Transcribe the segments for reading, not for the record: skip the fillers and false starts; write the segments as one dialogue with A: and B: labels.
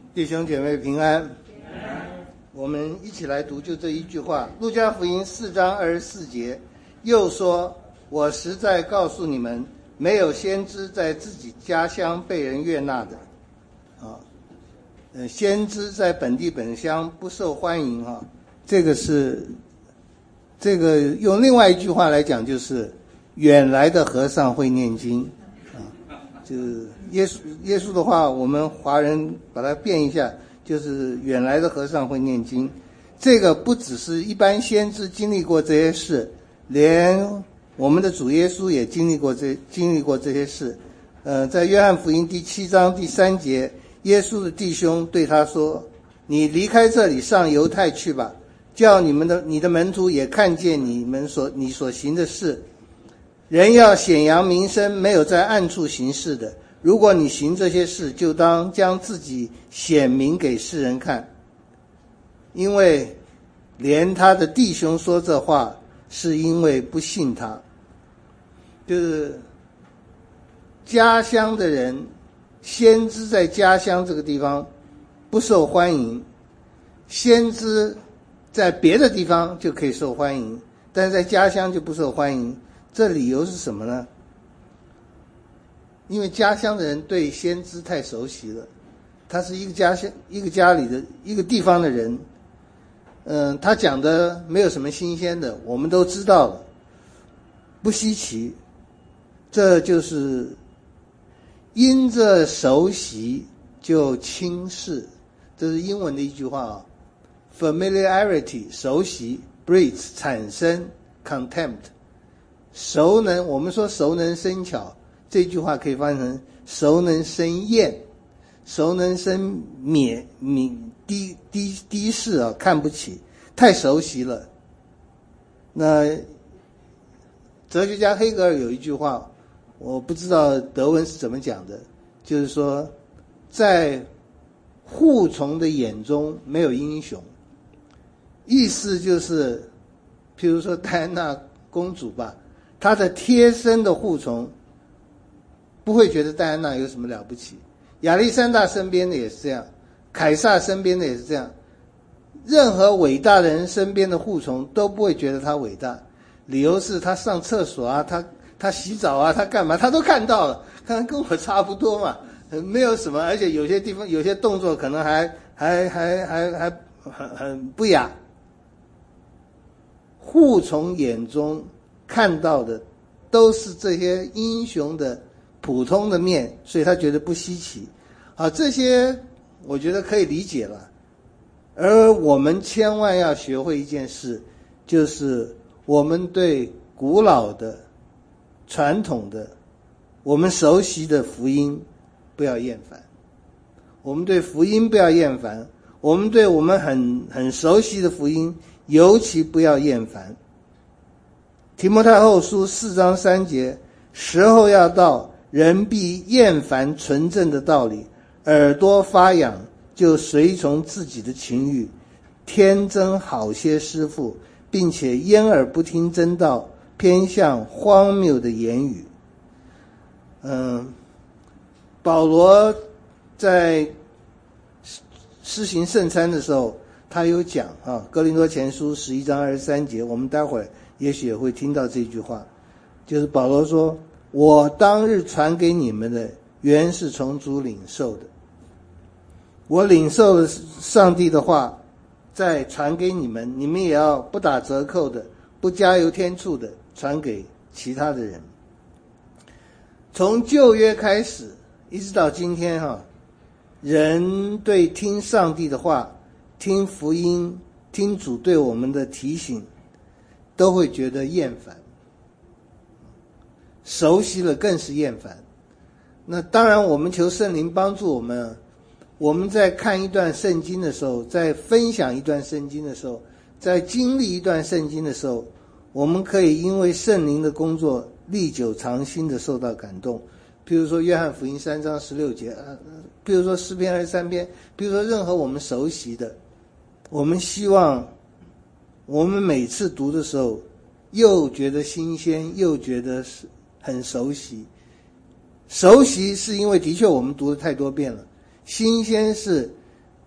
A: 弟兄姐妹平安。我们一起来读就这一句话，路加福音4章24节，又说，我实在告诉你们，没有先知在自己家乡被人悦纳的。先知在本地本乡不受欢迎啊，这个用另外一句话来讲，就是远来的和尚会念经啊，就是耶稣的话，我们华人把它变一下，就是远来的和尚会念经。这个不只是一般先知经历过这些事，连我们的主耶稣也经历过这些事。在约翰福音第7章第3节，耶稣的弟兄对他说，你离开这里上犹太去吧，叫你的门徒也看见你所行的事。人要显扬名声，没有在暗处行事的。如果你行这些事，就当将自己显明给世人看。因为连他的弟兄说这话，是因为不信他。就是家乡的人，先知在家乡这个地方不受欢迎，先知在别的地方就可以受欢迎，但是在家乡就不受欢迎。这理由是什么呢？因为家乡的人对先知太熟悉了，他是一个家里的一个地方的人，他讲的没有什么新鲜的，我们都知道了，不稀奇。这就是因着熟悉就轻视，这是英文的一句话啊。familiarity 熟悉 breeds 产生 contempt 熟能，我们说熟能生巧，这句话可以翻译成熟能生厌，熟能生低视啊，看不起，太熟悉了。那哲学家黑格尔有一句话，我不知道德文是怎么讲的，就是说，在护从的眼中没有英雄。意思就是，譬如说戴安娜公主吧，她的贴身的护从不会觉得戴安娜有什么了不起，亚历山大身边的也是这样，凯撒身边的也是这样，任何伟大的人身边的护从都不会觉得他伟大，理由是他上厕所啊，他洗澡啊，他干嘛他都看到了，可能跟我差不多嘛，没有什么，而且有些地方有些动作可能还很不雅。护从眼中看到的都是这些英雄的普通的面，所以他觉得不稀奇。这些我觉得可以理解了。而我们千万要学会一件事，就是我们对古老的、传统的、我们熟悉的福音不要厌烦。我们对福音不要厌烦，我们对我们很熟悉的福音尤其不要厌烦。提摩太后书4章3节，时候要到，人必厌烦纯正的道理，耳朵发痒，就随从自己的情欲，天真好些师傅，并且掩耳不听真道，偏向荒谬的言语。保罗在施行圣餐的时候，他有讲哥林多前书11章23节，我们待会儿也许也会听到这句话，就是保罗说，我当日传给你们的原是从主领受的，我领受了上帝的话再传给你们，你们也要不打折扣的，不加油添醋的传给其他的人。从旧约开始一直到今天人对听上帝的话，听福音，听主对我们的提醒，都会觉得厌烦，熟悉了更是厌烦。那当然我们求圣灵帮助我们，我们在看一段圣经的时候，在分享一段圣经的时候，在经历一段圣经的时候，我们可以因为圣灵的工作历久常新的受到感动。比如说约翰福音3章16节，比如说诗篇23篇，比如说任何我们熟悉的，我们希望我们每次读的时候又觉得新鲜，又觉得很熟悉。熟悉是因为的确我们读了太多遍了，新鲜是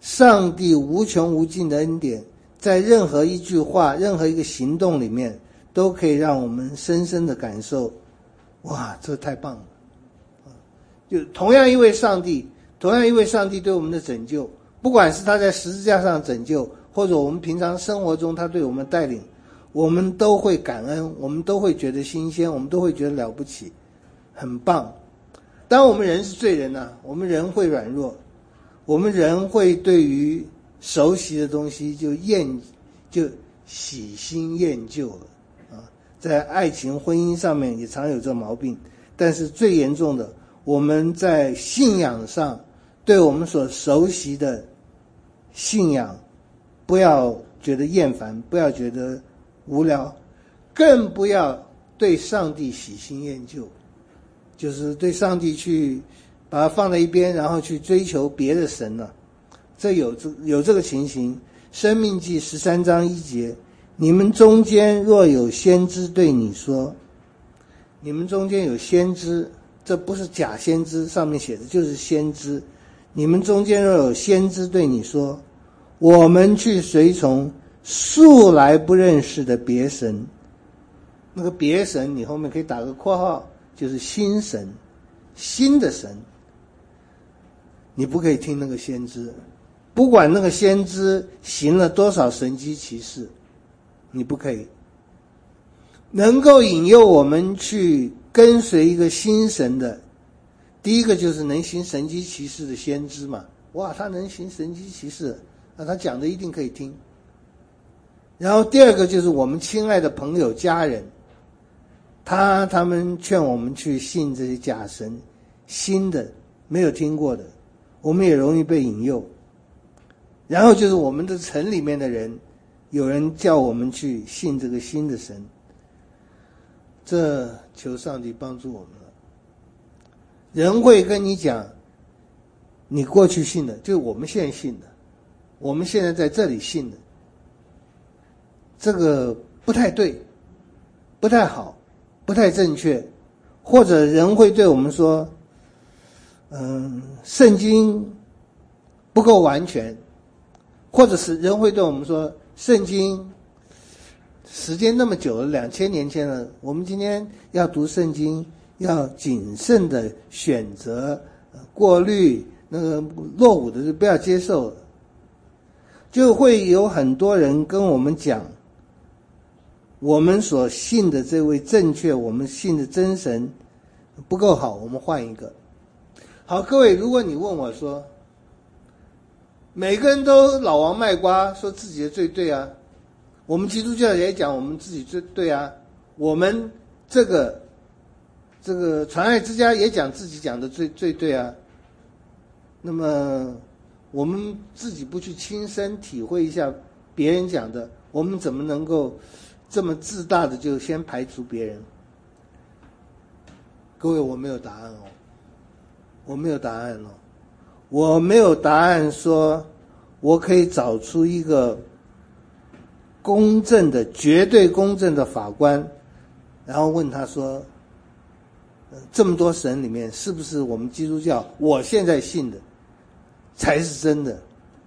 A: 上帝无穷无尽的恩典，在任何一句话、任何一个行动里面，都可以让我们深深的感受，哇，这太棒了！就同样一位上帝对我们的拯救，不管是他在十字架上拯救，或者我们平常生活中他对我们带领，我们都会感恩，我们都会觉得新鲜，我们都会觉得了不起，很棒。当我们人是罪人啊，我们人会软弱，我们人会对于熟悉的东西就喜新厌旧了啊。在爱情婚姻上面也常有这毛病，但是最严重的，我们在信仰上对我们所熟悉的信仰不要觉得厌烦，不要觉得无聊，更不要对上帝喜新厌旧，就是对上帝去把它放在一边，然后去追求别的神了。这有这个情形。申命记13章1节，你们中间若有先知对你说，你们中间有先知，这不是假先知，上面写的就是先知。你们中间若有先知对你说，我们去随从素来不认识的别神，那个别神你后面可以打个括号，就是新神，新的神，你不可以听那个先知，不管那个先知行了多少神迹奇事，你不可以。能够引诱我们去跟随一个新神的，第一个就是能行神迹奇事的先知嘛，哇，他能行神迹奇事，那他讲的一定可以听。然后第二个就是我们亲爱的朋友家人，他们劝我们去信这些假神，新的没有听过的，我们也容易被引诱。然后就是我们的城里面的人，有人叫我们去信这个新的神，这求上帝帮助我们了。人会跟你讲，你过去信的，就是我们现在信的，我们现在在这里信的，这个不太对，不太好，不太正确。或者人会对我们说，圣经不够完全，或者是人会对我们说，圣经时间那么久了，2000年前了，我们今天要读圣经，要谨慎的选择，过滤那个落伍的就不要接受了。就会有很多人跟我们讲，我们所信的这位正确，我们信的真神不够好，我们换一个。好，各位，如果你问我说，每个人都老王卖瓜，说自己的最对啊，我们基督教也讲我们自己最对啊，我们这个传爱之家也讲自己讲的最对啊，那么我们自己不去亲身体会一下别人讲的，我们怎么能够这么自大的就先排除别人？各位，我没有答案哦，我没有答案哦，我没有答案说我可以找出一个公正的、绝对公正的法官，然后问他说，这么多神里面是不是我们基督教我现在信的才是真的？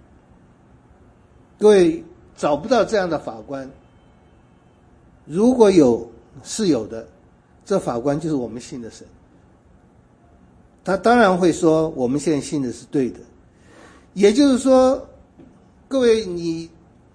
A: 各位，找不到这样的法官。如果是有的，这法官就是我们信的神。他当然会说我们现在信的是对的。也就是说，各位，你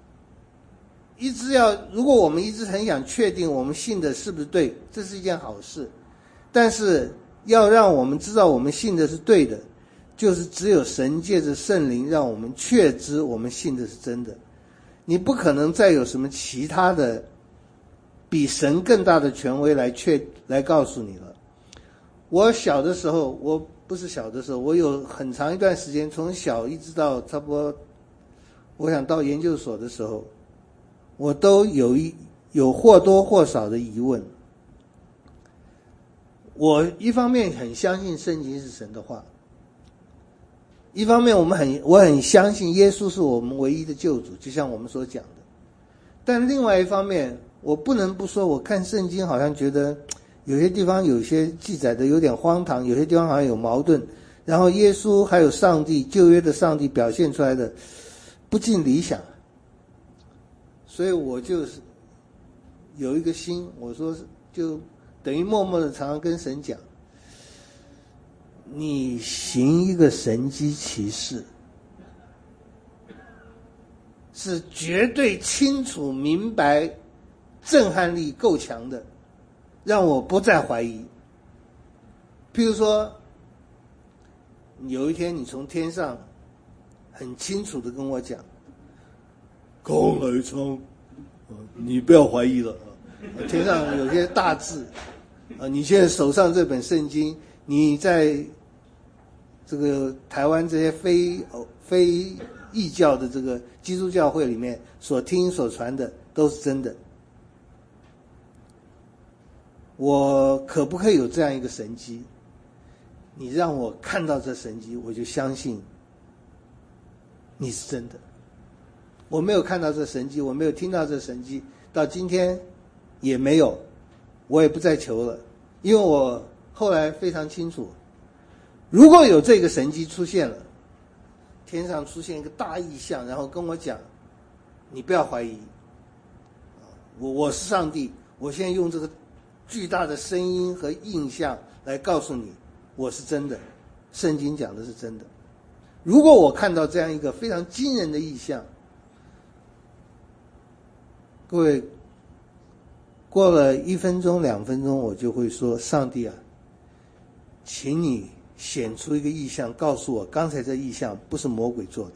A: 如果我们一直很想确定我们信的是不是对，这是一件好事。但是要让我们知道我们信的是对的，就是只有神借着圣灵让我们确知我们信的是真的。你不可能再有什么其他的比神更大的权威来告诉你了。我小的时候，我有很长一段时间，从小一直到差不多我想到研究所的时候，我都有或多或少的疑问。我一方面很相信圣经是神的话，一方面我很相信耶稣是我们唯一的救主，就像我们所讲的。但另外一方面，我不能不说，我看圣经好像觉得有些地方有些记载的有点荒唐，有些地方好像有矛盾， 然后耶稣还有上帝旧约的上帝表现出来的不尽理想，所以我就是有一个心，我说就等于默默的常常跟神讲，你行一个神迹奇事，是绝对清楚明白，震撼力够强的，让我不再怀疑。譬如说，有一天你从天上很清楚的跟我讲，高来昌，你不要怀疑了，天上有些大字，你现在手上这本圣经，你在这个台湾这些非异教的这个基督教会里面所听所传的都是真的。我可不可以有这样一个神迹？你让我看到这神迹，我就相信你是真的。我没有看到这神迹，我没有听到这神迹，到今天也没有，我也不再求了，因为我后来非常清楚，如果有这个神迹出现了，天上出现一个大异象，然后跟我讲，你不要怀疑，我是上帝，我现在用这个巨大的声音和印象来告诉你，我是真的，圣经讲的是真的。如果我看到这样一个非常惊人的异象，各位，过了1分钟2分钟，我就会说，上帝啊，请你显出一个异象，告诉我刚才这异象不是魔鬼做的。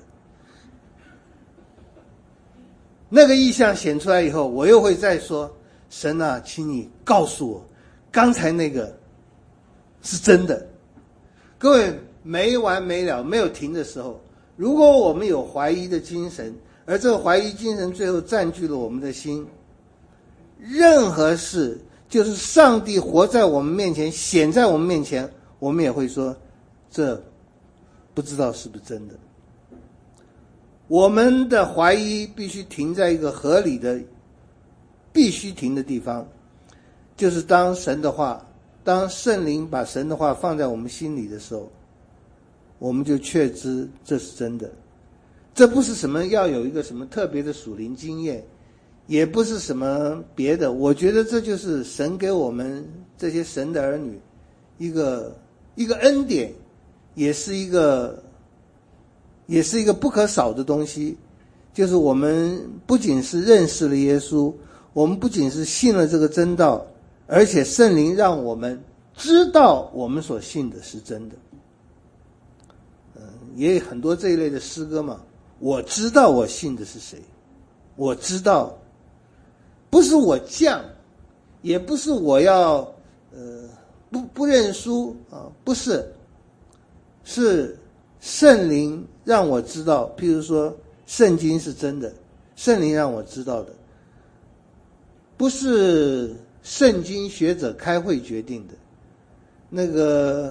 A: 那个异象显出来以后，我又会再说，神啊，请你告诉我刚才那个是真的。各位，没完没了，没有停的时候，如果我们有怀疑的精神，而这个怀疑精神最后占据了我们的心，任何事，就是上帝活在我们面前，显在我们面前，我们也会说，这不知道是不是真的。我们的怀疑必须停在一个合理的必须停的地方，就是当神的话，当圣灵把神的话放在我们心里的时候，我们就确知这是真的。这不是什么要有一个什么特别的属灵经验，也不是什么别的，我觉得这就是神给我们这些神的儿女一个恩典，也是一个不可少的东西。就是我们不仅是认识了耶稣，我们不仅是信了这个真道，而且圣灵让我们知道我们所信的是真的。也有很多这一类的诗歌嘛，我知道我信的是谁，我知道，不是我犟，也不是我要不认输啊，不是，是圣灵让我知道。譬如说圣经是真的，圣灵让我知道的，不是圣经学者开会决定的。那个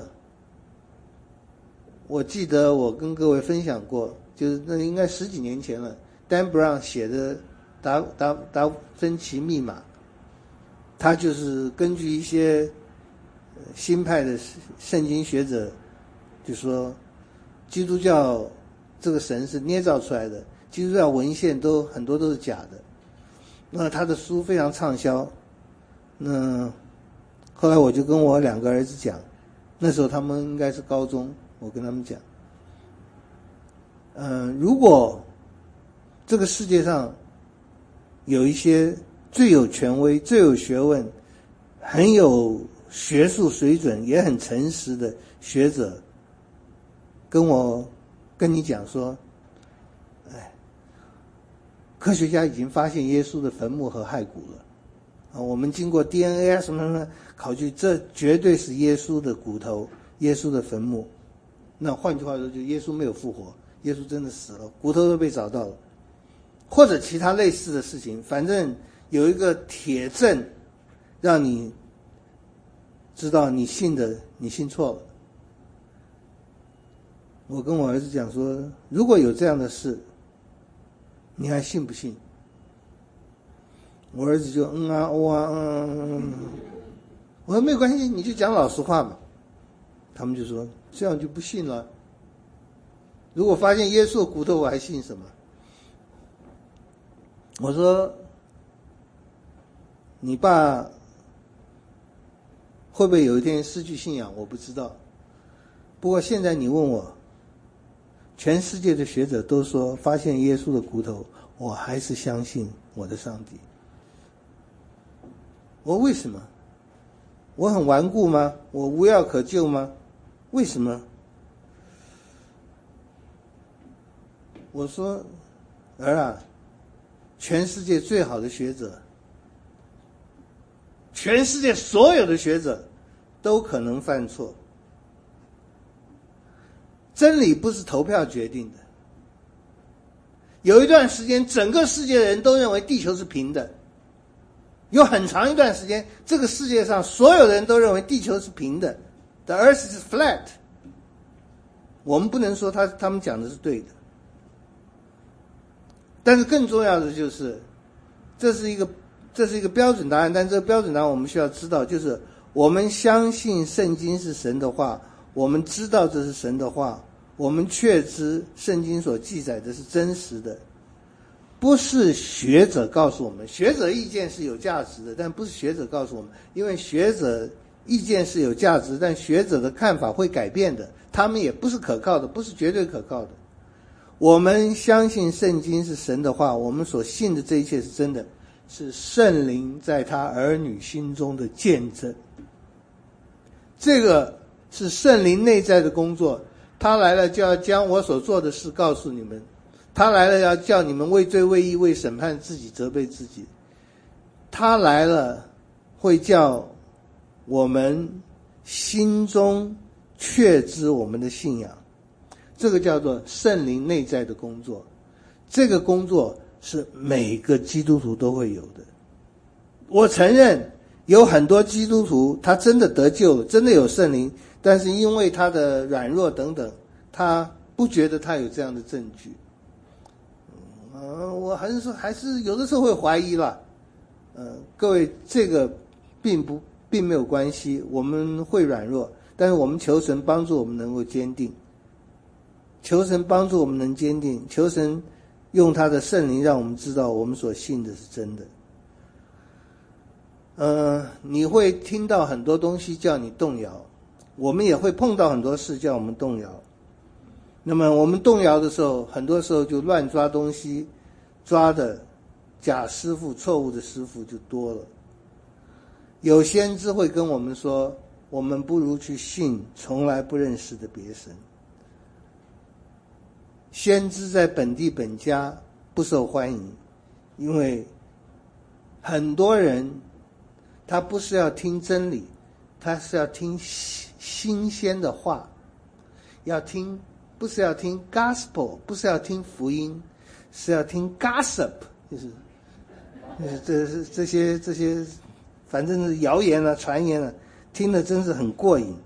A: 我记得我跟各位分享过，就是那应该10几年前了， Dan Brown 写的达芬奇密码，他就是根据一些新派的圣经学者就说，基督教这个神是捏造出来的，基督教文献很多都是假的。那他的书非常畅销，那后来我就跟我2个儿子讲，那时候他们应该是高中，我跟他们讲，如果这个世界上有一些最有权威、最有学问、很有学术水准也很诚实的学者跟你讲说，科学家已经发现耶稣的坟墓和骸骨了，我们经过 DNA 啊什么什么考据，这绝对是耶稣的骨头，耶稣的坟墓。那换句话说，就耶稣没有复活，耶稣真的死了，骨头都被找到了，或者其他类似的事情，反正有一个铁证让你知道你信错了。我跟我儿子讲说，如果有这样的事，你还信不信？我儿子就我说没有关系，你就讲老实话嘛。 他们就说这样就不信了。如果发现耶稣的骨头，我还信什么？我说你爸会不会有一天失去信仰？我不知道。不过现在你问我，全世界的学者都说发现耶稣的骨头，我还是相信我的上帝。我为什么？我很顽固吗？我无药可救吗？为什么？我说儿啊，全世界最好的学者，全世界所有的学者都可能犯错。真理不是投票决定的。有一段时间，整个世界的人都认为地球是平的。有很长一段时间，这个世界上所有人都认为地球是平的。The Earth is flat。我们不能说他们讲的是对的。但是更重要的就是，这是一个标准答案，但这个标准答案我们需要知道，就是我们相信圣经是神的话，我们知道这是神的话，我们确知圣经所记载的是真实的，不是学者告诉我们。学者意见是有价值的，但不是学者告诉我们，因为学者意见是有价值，但学者的看法会改变的，他们也不是可靠的，不是绝对可靠的。我们相信圣经是神的话，我们所信的这一切是真的，是圣灵在他儿女心中的见证。这个是圣灵内在的工作，他来了就要将我所做的事告诉你们，他来了要叫你们为罪为义为审判自己责备自己，他来了会叫我们心中确知我们的信仰。这个叫做圣灵内在的工作，这个工作是每个基督徒都会有的。我承认有很多基督徒他真的得救了，真的有圣灵，但是因为他的软弱等等，他不觉得他有这样的证据。我还是有的时候会怀疑啦。各位，这个并没有关系，我们会软弱，但是我们求神帮助我们能够坚定。求神帮助我们能坚定，求神用他的圣灵让我们知道我们所信的是真的。你会听到很多东西叫你动摇，我们也会碰到很多事叫我们动摇。那么我们动摇的时候，很多时候就乱抓东西，抓的假师傅、错误的师傅就多了。有先知会跟我们说，我们不如去信从来不认识的别神。先知在本地本家不受欢迎，因为很多人他不是要听真理，他是要听新鲜的话，不是要听 gospel， 不是要听福音，是要听 gossip， 就是这些反正是谣言啊传言啊，听了真是很过瘾。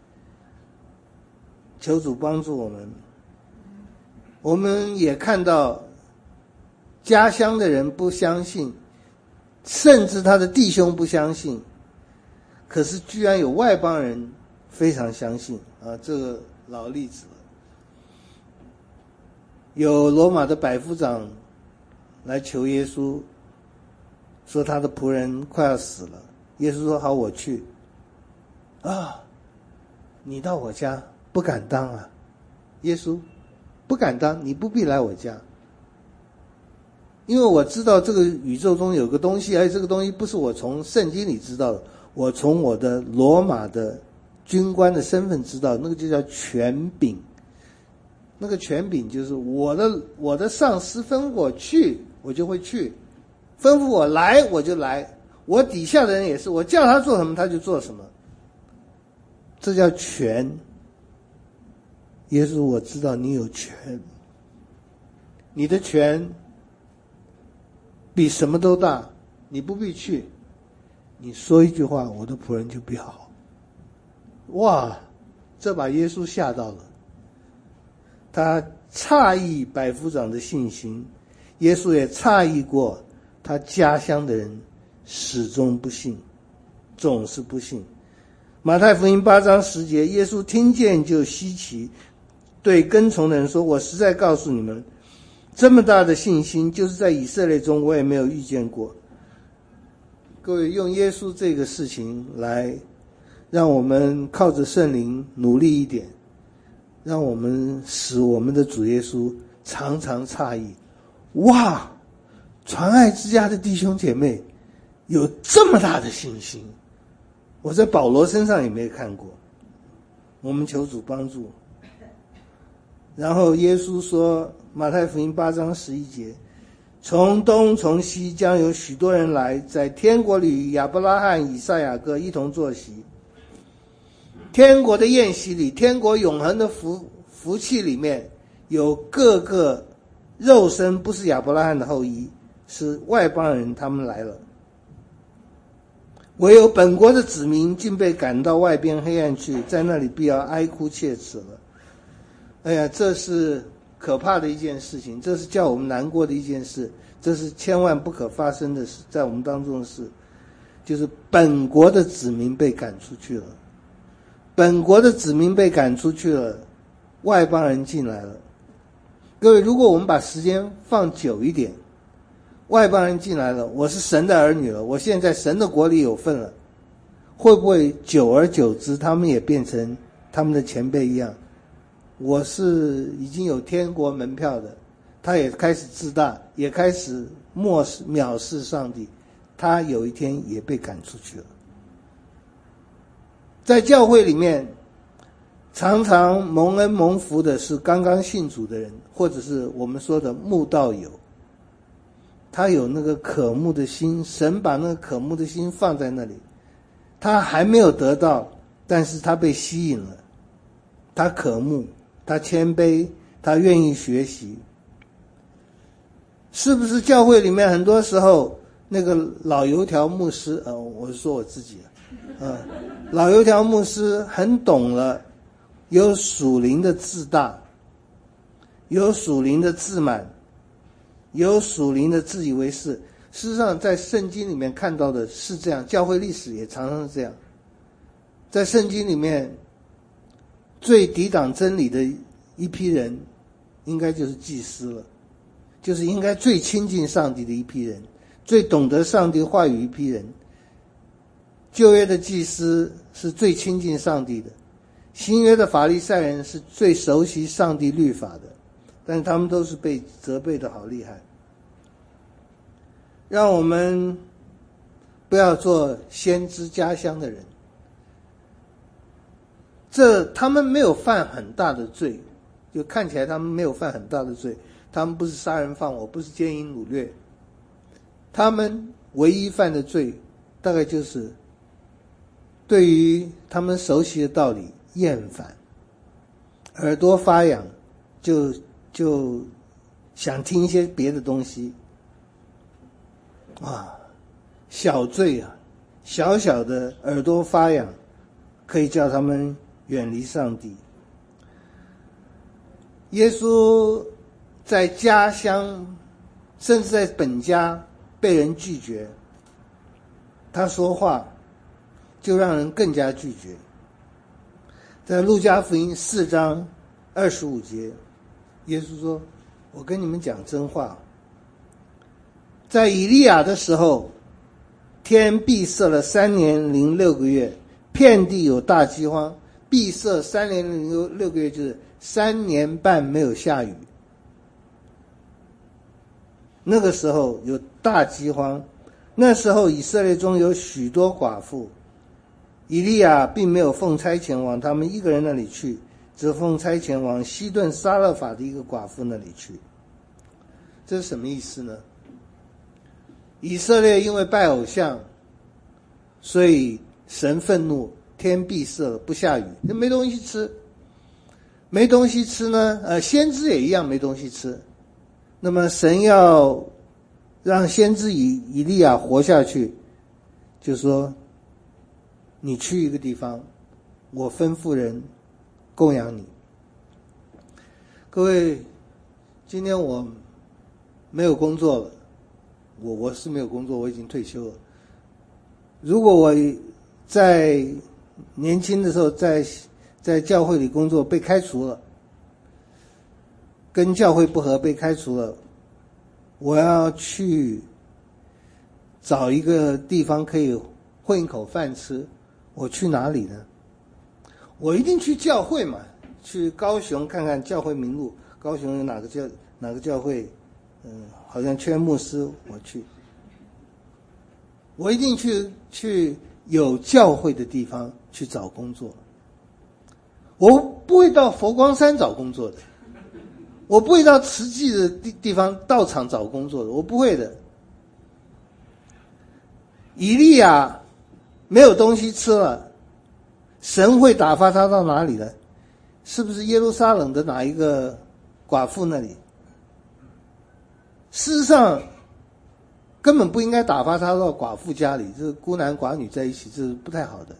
A: 求主帮助我们。我们也看到家乡的人不相信，甚至他的弟兄不相信，可是居然有外邦人非常相信啊！这个老例子了。有罗马的百夫长来求耶稣，说他的仆人快要死了。耶稣说：“好，我去。”啊，你到我家不敢当啊，耶稣。不敢当，你不必来我家，因为我知道这个宇宙中有个东西，而且这个东西不是我从圣经里知道的，我从我的罗马的军官的身份知道，那个就叫权柄。那个权柄就是我的上司吩咐我去，我就会去；吩咐我来，我就来。我底下的人也是，我叫他做什么，他就做什么。这叫权。耶稣，我知道你有权，你的权比什么都大，你不必去。你说一句话，我的仆人就必好。哇，这把耶稣吓到了。他诧异百夫长的信心，耶稣也诧异过他家乡的人始终不信，总是不信。 马太福音8章10节，耶稣听见就稀奇，对跟从的人说，我实在告诉你们，这么大的信心就是在以色列中我也没有遇见过。各位，用耶稣这个事情来让我们靠着圣灵努力一点，让我们使我们的主耶稣常常诧异，哇，传爱之家的弟兄姐妹有这么大的信心，我在保罗身上也没看过。我们求主帮助。然后耶稣说，马太福音8章11节，从东从西将有许多人来，在天国里与亚伯拉罕、以撒、雅各一同坐席。天国的宴席里，天国永恒的福气里面，有各个肉身不是亚伯拉罕的后裔，是外邦人，他们来了。唯有本国的子民竟被赶到外边黑暗去，在那里必要哀哭切齿了。哎呀，这是可怕的一件事情，这是叫我们难过的一件事，这是千万不可发生的事，在我们当中的事，就是本国的子民被赶出去了。本国的子民被赶出去了，外邦人进来了。各位，如果我们把时间放久一点，外邦人进来了，我是神的儿女了，我现在神的国里有份了，会不会久而久之他们也变成他们的前辈一样，我是已经有天国门票的，他也开始自大，也开始藐视上帝，他有一天也被赶出去了。在教会里面，常常蒙恩蒙福的是刚刚信主的人，或者是我们说的慕道友，他有那个渴慕的心，神把那个渴慕的心放在那里，他还没有得到，但是他被吸引了，他渴慕，他谦卑，他愿意学习。是不是教会里面很多时候那个老油条牧师，我是说我自己老油条牧师很懂了，有属灵的自大，有属灵的自满，有属灵的自以为是。事实上在圣经里面看到的是这样，教会历史也常常是这样。在圣经里面最抵挡真理的一批人应该就是祭司了，就是应该最亲近上帝的一批人，最懂得上帝话语一批人。旧约的祭司是最亲近上帝的，新约的法利赛人是最熟悉上帝律法的，但是他们都是被责备的好厉害。让我们不要做先知家乡的人，他们没有犯很大的罪，就看起来他们没有犯很大的罪，他们不是杀人放火，不是奸淫掳掠，他们唯一犯的罪大概就是对于他们熟悉的道理厌烦，耳朵发痒，就想听一些别的东西小罪啊，小小的耳朵发痒，可以叫他们远离上帝。耶稣在家乡，甚至在本家被人拒绝，他说话就让人更加拒绝。在路加福音4章25节，耶稣说，我跟你们讲真话，在以利亚的时候，天闭塞了3年06个月，遍地有大饥荒。闭塞3年06个月就是3年半没有下雨，那个时候有大饥荒。那时候以色列中有许多寡妇，以利亚并没有奉差遣往他们一个人那里去，只奉差遣往西顿撒勒法的一个寡妇那里去。这是什么意思呢？以色列因为拜偶像，所以神愤怒，天闭塞了，不下雨，没东西吃。没东西吃呢，先知也一样没东西吃。那么神要让先知以利亚活下去，就说你去一个地方，我吩咐人供养你。各位，今天我没有工作了，我是没有工作，我已经退休了。如果我在年轻的时候在教会里工作被开除了，跟教会不合被开除了，我要去找一个地方可以混一口饭吃，我去哪里呢？我一定去教会嘛，去高雄看看教会名录，高雄有哪个教会，好像缺牧师，我去。我一定去有教会的地方去找工作。我不会到佛光山找工作的，我不会到慈济的地方道场找工作的，我不会的。以利亚没有东西吃了，神会打发他到哪里呢？是不是耶路撒冷的哪一个寡妇那里？事实上根本不应该打发他到寡妇家里，这是孤男寡女在一起，这是不太好的。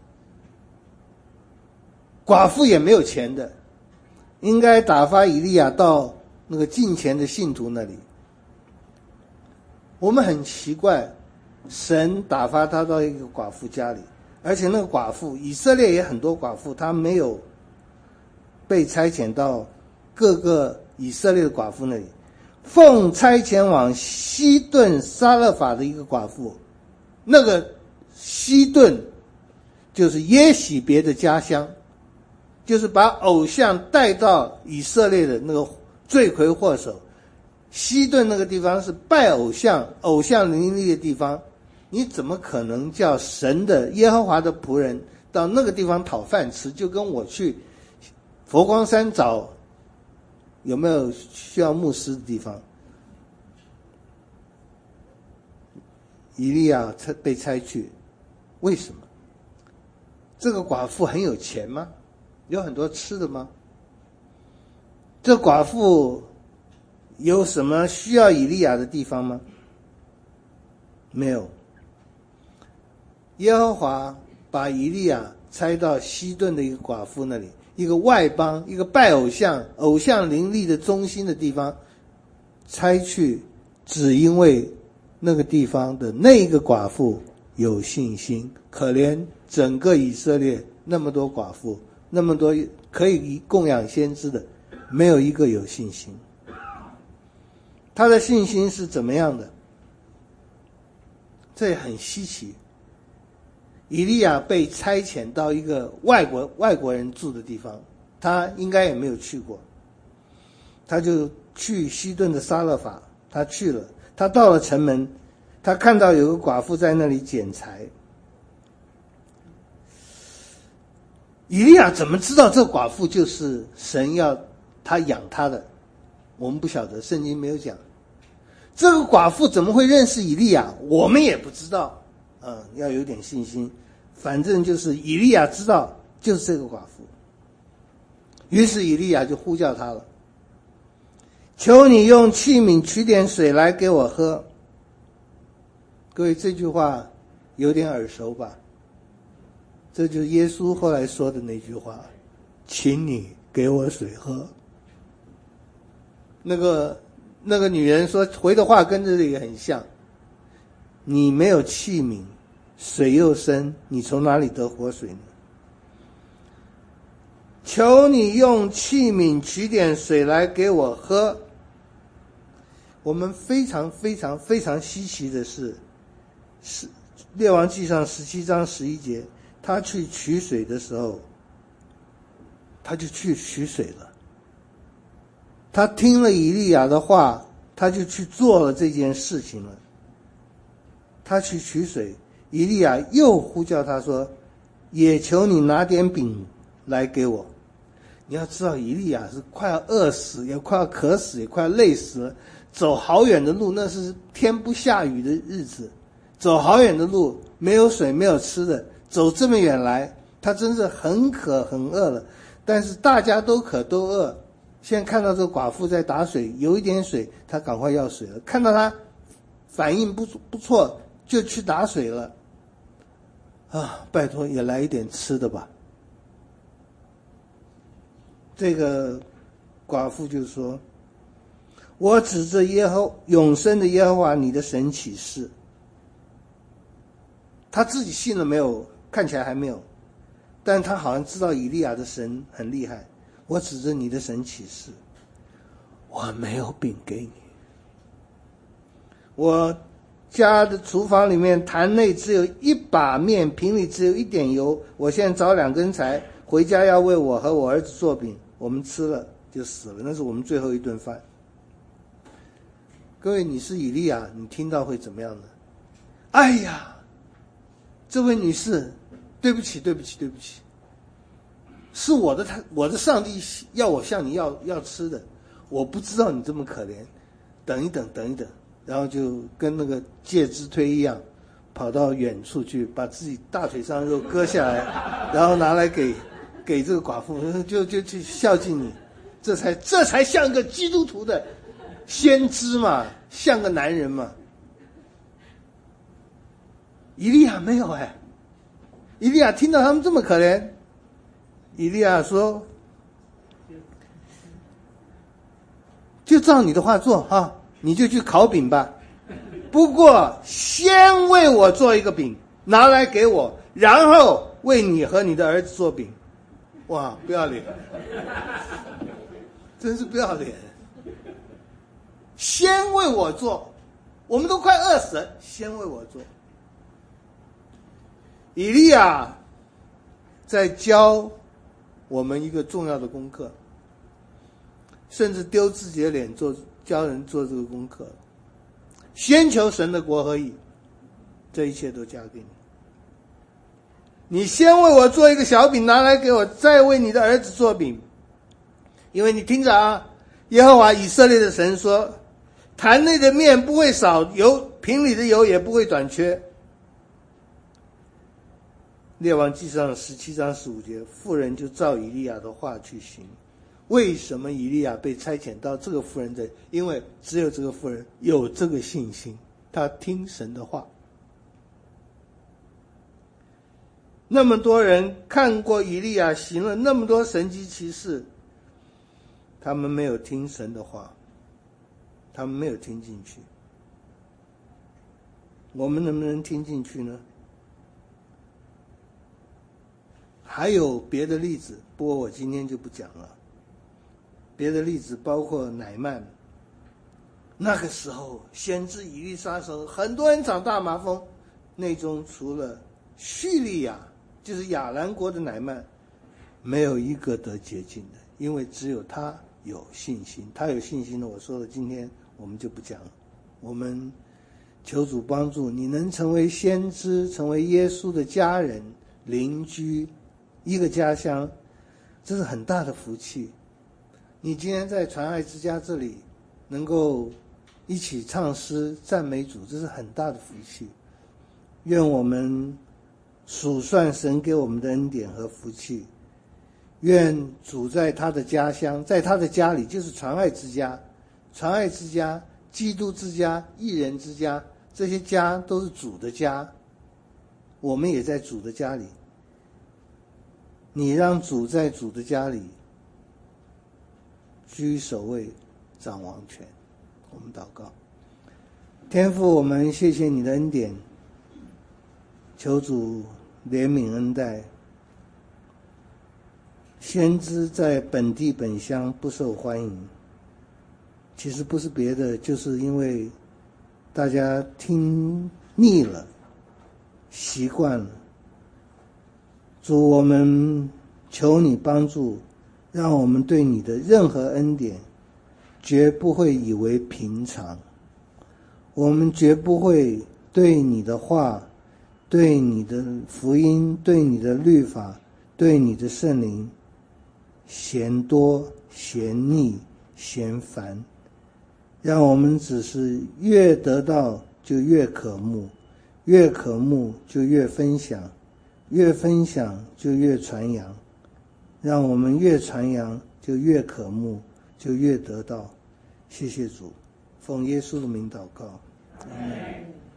A: 寡妇也没有钱的，应该打发以利亚到那个敬虔的信徒那里。我们很奇怪，神打发他到一个寡妇家里，而且那个寡妇，以色列也很多寡妇，他没有被差遣到各个以色列的寡妇那里。奉差遣往西顿撒勒法的一个寡妇，那个西顿就是耶洗别的家乡，就是把偶像带到以色列的那个罪魁祸首。西顿那个地方是拜偶像、偶像林立的地方，你怎么可能叫神的耶和华的仆人到那个地方讨饭吃？就跟我去佛光山找有没有需要牧师的地方。以利亚被差去，为什么？这个寡妇很有钱吗？有很多吃的吗？这寡妇有什么需要以利亚的地方吗？没有。耶和华把以利亚差到西顿的一个寡妇那里，一个外邦，一个拜偶像、偶像林立的中心的地方差去，只因为那个地方的那个寡妇有信心。可怜整个以色列那么多寡妇，那么多可以供养先知的，没有一个有信心。他的信心是怎么样的？这也很稀奇。以利亚被差遣到一个外国人住的地方，他应该也没有去过。他就去西顿的撒勒法，他去了。他到了城门，他看到有个寡妇在那里捡柴。以利亚怎么知道这寡妇就是神要他养他的？我们不晓得，圣经没有讲。这个寡妇怎么会认识以利亚？我们也不知道。要有点信心。反正就是以利亚知道就是这个寡妇。于是以利亚就呼叫他了，求你用器皿取点水来给我喝。各位，这句话有点耳熟吧？这就是耶稣后来说的那句话，请你给我水喝。那个女人说回的话跟这个也很像，你没有器皿，水又深，你从哪里得活水呢？求你用器皿取点水来给我喝。我们非常非常非常稀奇的是列王纪上17章11节，他去取水的时候，他就去取水了。他听了以利亚的话，他就去做了这件事情了。他去取水，以利亚又呼叫他说，也求你拿点饼来给我。你要知道，以利亚是快要饿死，也快要渴死，也快要累死了，走好远的路，那是天不下雨的日子，走好远的路，没有水没有吃的，走这么远来，他真是很渴很饿了。但是大家都渴都饿，现在看到这个寡妇在打水，有一点水，他赶快要水了。看到他反应不错，就去打水了。拜托也来一点吃的吧。这个寡妇就说，我指着永生的耶和华你的神起誓。他自己信了没有？看起来还没有。 但他好像知道以利亚的神很厉害。我指着你的神起誓，我没有饼给你，我家的厨房里面坛内只有一把面，瓶里只有一点油，我现在找2根柴，回家要为我和我儿子做饼，我们吃了就死了，那是我们最后一顿饭。各位，你是以利亚，你听到会怎么样呢？哎呀，这位女士，对不起，是我的上帝要我向你要吃的，我不知道你这么可怜，等一等，然后就跟那个介之推一样，跑到远处去，把自己大腿上肉割下来，然后拿来给这个寡妇，就去孝敬你，这才像个基督徒的先知嘛，像个男人嘛。以利亚没有以利亚听到他们这么可怜，以利亚说：“就照你的话做啊，你就去烤饼吧。不过先为我做一个饼，拿来给我，然后为你和你的儿子做饼。”哇，不要脸，真是不要脸！先为我做，我们都快饿死了，先为我做。以利亚在教我们一个重要的功课，甚至丢自己的脸教人做这个功课。先求神的国和义，这一切都加给你。你先为我做一个小饼，拿来给我，再为你的儿子做饼。因为你听着啊，耶和华以色列的神说，坛内的面不会少，瓶里的油也不会短缺。列王纪上17章15节，妇人就照以利亚的话去行。为什么以利亚被差遣到这个妇人这里？因为只有这个妇人有这个信心，她听神的话。那么多人看过以利亚行了那么多神迹奇事，他们没有听神的话，他们没有听进去。我们能不能听进去呢？还有别的例子，不过我今天就不讲了。别的例子包括乃縵，那个时候先知以利沙时候，很多人长大麻风，内中除了叙利亚，就是亚兰国的乃縵，没有一个得洁净的，因为只有他有信心。他有信心的，我说了，今天我们就不讲了。我们求主帮助你能成为先知，成为耶稣的家人、邻居，一个家乡，这是很大的福气。你今天在传爱之家这里能够一起唱诗赞美主，这是很大的福气。愿我们数算神给我们的恩典和福气，愿主在他的家乡，在他的家里，就是传爱之家、传爱之家、基督之家、义人之家，这些家都是主的家，我们也在主的家里。你让主在主的家里居首位，掌王权。我们祷告。天父，我们谢谢你的恩典，求主怜悯恩待。先知在本地本乡不受欢迎，其实不是别的，就是因为大家听腻了，习惯了。主，我们求你帮助，让我们对你的任何恩典绝不会以为平常，我们绝不会对你的话、对你的福音、对你的律法、对你的圣灵嫌多、嫌腻、嫌烦，让我们只是越得到就越渴慕，越渴慕就越分享，越分享就越传扬，让我们越传扬就越渴慕，就越得到。谢谢主，奉耶稣的名祷告，阿们。